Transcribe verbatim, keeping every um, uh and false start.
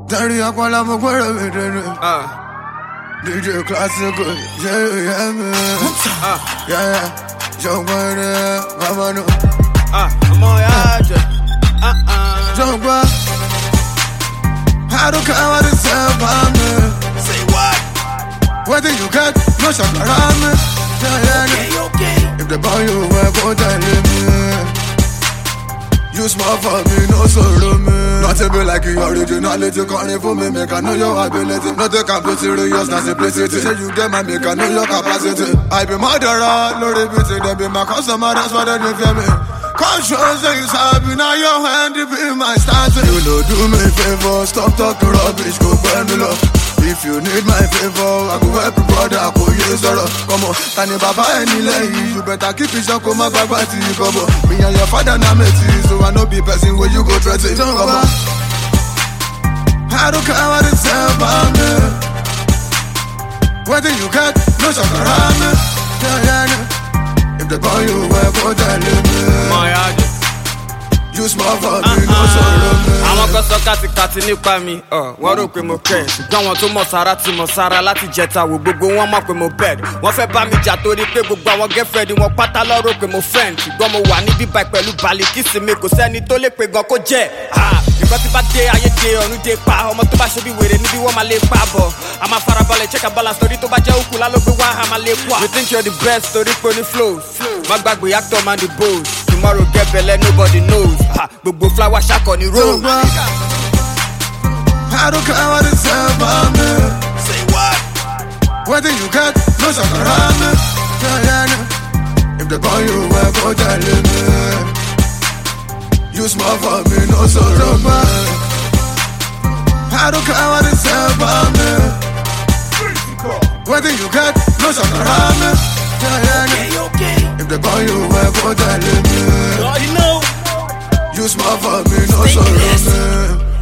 Daddy, I call him a quarter with it. D J classical, yeah, yeah, man. Yeah, yeah. Jump on it, mama no. Ah, I'm on your uh uh. Jump on. I don't care what it's about me. Say what? What do you get? No shot around me. Yeah, yeah, Okay, okay. if the boy you wear, go tell me. You smile for me, no sorrow me. Not to be like you originality, calling for me, make I know your ability. Not take complete serious, not simplicity. Say you get my make I know your capacity. I be murderer, no repeating, they be my customer, that's why they don't fear me. Conscious is happy, now your hand, it be my starting. You know, do me a favor, stop talking rubbish, go burn me love. If you need my favor, I go help you, brother, I go use her. Come on, Tani Baba any lay, you better keep it short, come on, Baba, till you come on. Me and your father, now me so I know be person where you go try to come on. I don't care what it's about me. What do you get? No shot around me. Yeah, yeah, yeah. If the boy you wear, go tell me. My heart. You smile for me, no sorrow me. Àwọn kan sọ kàtìkàtì nípa mi, wọ́n rò pé mo kẹ́. Ṣùgbọ́n àwọn tó mọ̀ sára ti mọ̀ sára láti jẹta wò gbogbo wọn mọ̀ pé mo bed. Wọ́n fẹ́ bá mi jà torí pé gbogbo àwọn girlfriend wọn pátá lọ rò pé mo friend. Ṣùgbọ́n mo wà níbí báyìí pẹ̀lú Balikisi mi, kò sẹ́ni tó lè pe gan kó jẹ́. Nǹkan tí bá dé ayé dé ọ̀run dé pa, ọmọ tó bá ṣe bí wèrè níbi wọ́n máa lè pa bọ̀. A máa farabalẹ̀ check and balance torí tó bá jẹ́ òkú lálógbé wá, a máa lè pa. You think you're the best torí pé o ní flows. Má gbàgbé actor man the boss. Tomorrow get belle nobody knows. Gbogbo flower shack on the road. I don't care what it's about me. Say what? What do you get? No shot around me. Yeah, yeah, yeah. If the boy you wear, go tell me. You smile for me, no sorrow me. I don't care what it's about me. What do you get? No shot around me. Yeah, yeah, yeah. Okay, okay. If the boy you wear, go tell me. You already know. You smile for me, no sorrow me.